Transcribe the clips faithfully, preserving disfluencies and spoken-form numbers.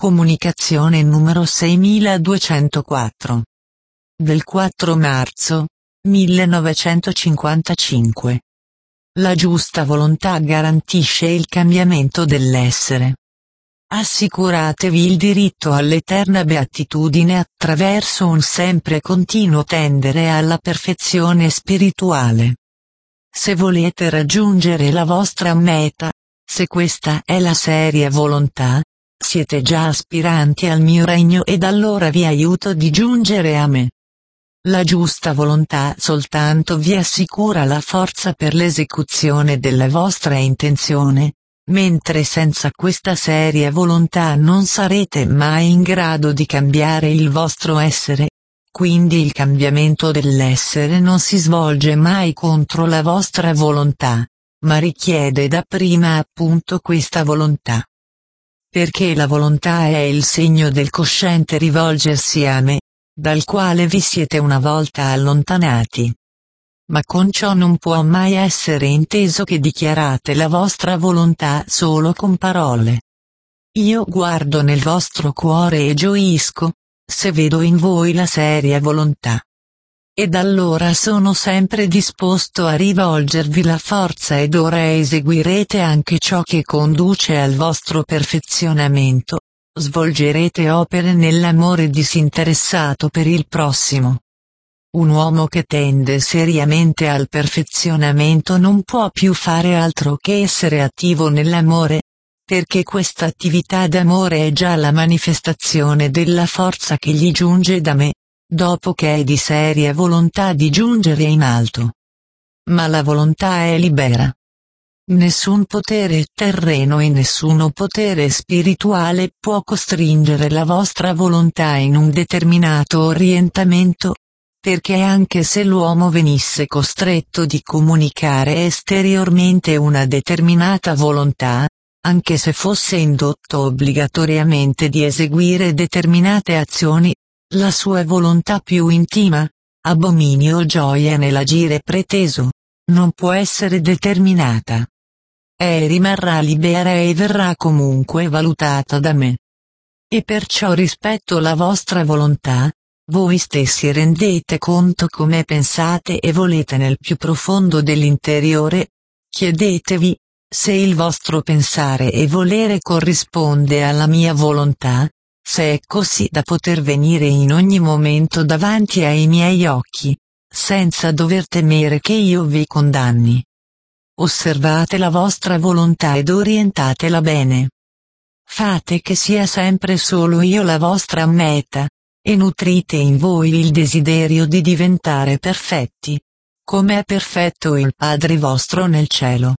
Comunicazione numero seiemiladuecentoquattro. Del quattro marzo millenovecentocinquantacinque. La giusta volontà garantisce il cambiamento dell'essere. Assicuratevi il diritto all'eterna beatitudine attraverso un sempre continuo tendere alla perfezione spirituale. Se volete raggiungere la vostra meta, se questa è la seria volontà, siete già aspiranti al mio regno ed allora vi aiuto di giungere a me. La giusta volontà soltanto vi assicura la forza per l'esecuzione della vostra intenzione, mentre senza questa seria volontà non sarete mai in grado di cambiare il vostro essere. Quindi il cambiamento dell'essere non si svolge mai contro la vostra volontà, ma richiede dapprima appunto questa volontà. Perché la volontà è il segno del cosciente rivolgersi a me, dal quale vi siete una volta allontanati. Ma con ciò non può mai essere inteso che dichiarate la vostra volontà solo con parole. Io guardo nel vostro cuore e gioisco, se vedo in voi la seria volontà. Ed allora sono sempre disposto a rivolgervi la forza ed ora eseguirete anche ciò che conduce al vostro perfezionamento, svolgerete opere nell'amore disinteressato per il prossimo. Un uomo che tende seriamente al perfezionamento non può più fare altro che essere attivo nell'amore, perché questa attività d'amore è già la manifestazione della forza che gli giunge da me, dopo che è di seria volontà di giungere in alto. Ma la volontà è libera. Nessun potere terreno e nessuno potere spirituale può costringere la vostra volontà in un determinato orientamento, perché anche se l'uomo venisse costretto di comunicare esteriormente una determinata volontà, anche se fosse indotto obbligatoriamente di eseguire determinate azioni, la sua volontà più intima, abominio o gioia nell'agire preteso, non può essere determinata. E rimarrà libera e verrà comunque valutata da me. E perciò rispetto la vostra volontà, voi stessi rendete conto come pensate e volete nel più profondo dell'interiore, chiedetevi, se il vostro pensare e volere corrisponde alla mia volontà, se è così da poter venire in ogni momento davanti ai miei occhi, senza dover temere che io vi condanni. Osservate la vostra volontà ed orientatela bene. Fate che sia sempre solo io la vostra meta, e nutrite in voi il desiderio di diventare perfetti, come è perfetto il Padre vostro nel cielo.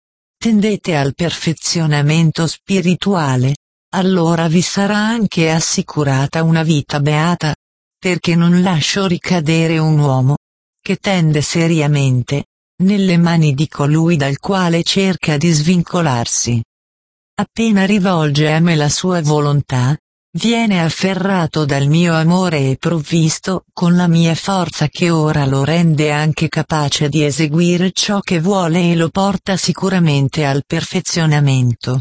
Tendete al perfezionamento spirituale, allora vi sarà anche assicurata una vita beata, perché non lascio ricadere un uomo, che tende seriamente, nelle mani di colui dal quale cerca di svincolarsi. Appena rivolge a me la sua volontà, viene afferrato dal mio amore e provvisto con la mia forza che ora lo rende anche capace di eseguire ciò che vuole e lo porta sicuramente al perfezionamento.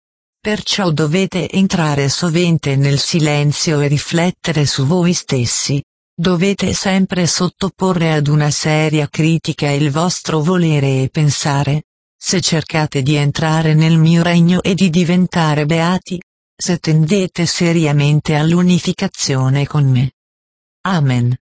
Perciò dovete entrare sovente nel silenzio e riflettere su voi stessi, dovete sempre sottoporre ad una seria critica il vostro volere e pensare, se cercate di entrare nel mio regno e di diventare beati, se tendete seriamente all'unificazione con me. Amen.